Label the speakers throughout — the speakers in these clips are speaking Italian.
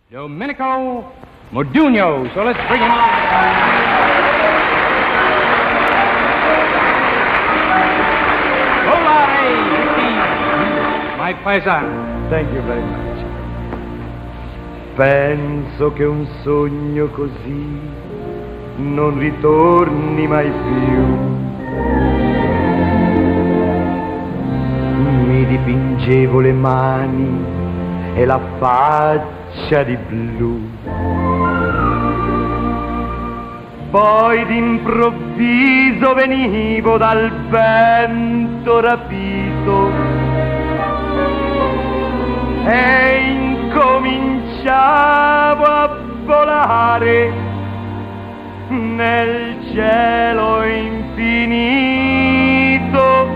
Speaker 1: Domenico Modugno. So let's bring him on. My paesano.
Speaker 2: Thank you very much. Penso che un sogno così non ritorni mai più. Mi dipingevo le mani e la faccia di blu. Poi d'improvviso venivo dal vento rapito e incominciavo a volare nel cielo infinito.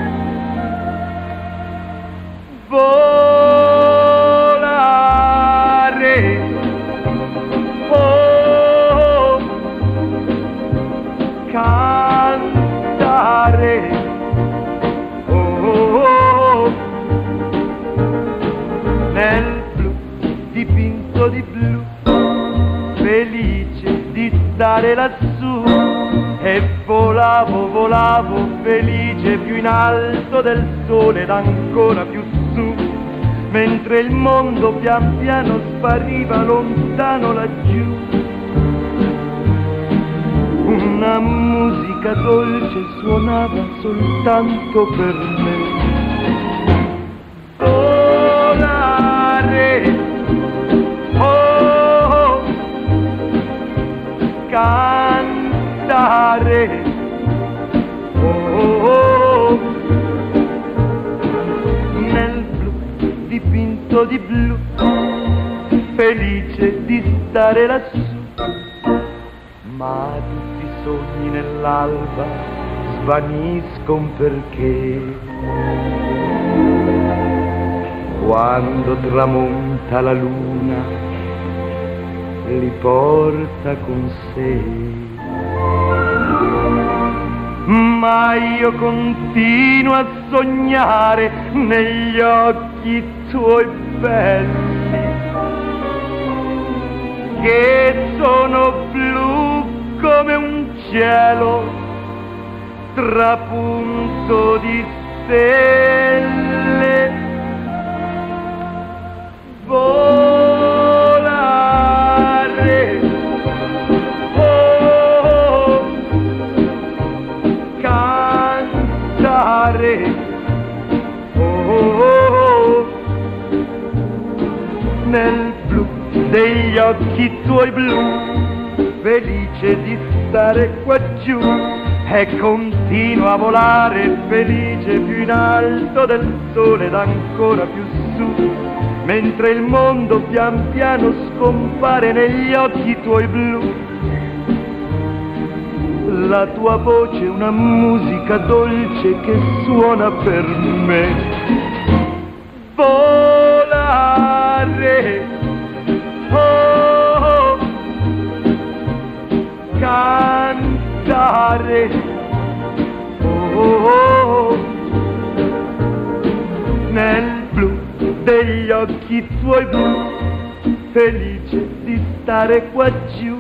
Speaker 2: Volare, oh, cantare, oh, nel blu dipinto di blu, felice di stare lassù, e volavo, volavo felice più in alto del sole ed ancora più su, mentre il mondo pian piano spariva lontano laggiù. Una musica dolce suonava soltanto per me. Volare, oh, cantare, oh, nel blu dipinto di blu, felice di stare lassù. Ma tutti i sogni nell'alba svaniscono perché quando tramonta la luna li porta con sé. Ma io continuo a sognare negli occhi tuoi belli, che sono blu come un cielo trapunto di stelle. Volare, oh, cantare, oh, nel blu degli occhi tuoi blu, felice di stare qua giù, e continuo a volare felice più in alto del sole ed ancora più su, mentre il mondo pian piano scompare negli occhi tuoi blu. La tua voce è una musica dolce che suona per me. Volare, oh, cantare, oh, nel blu degli occhi tuoi blu, felice di stare qua giù.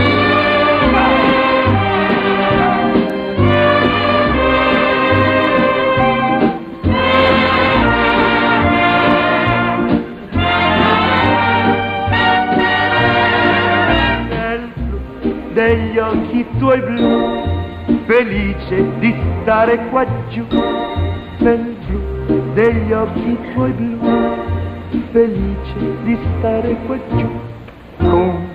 Speaker 2: Degli occhi tuoi blu, felice di stare qua giù, nel blu degli occhi tuoi blu, felice di stare qua giù, con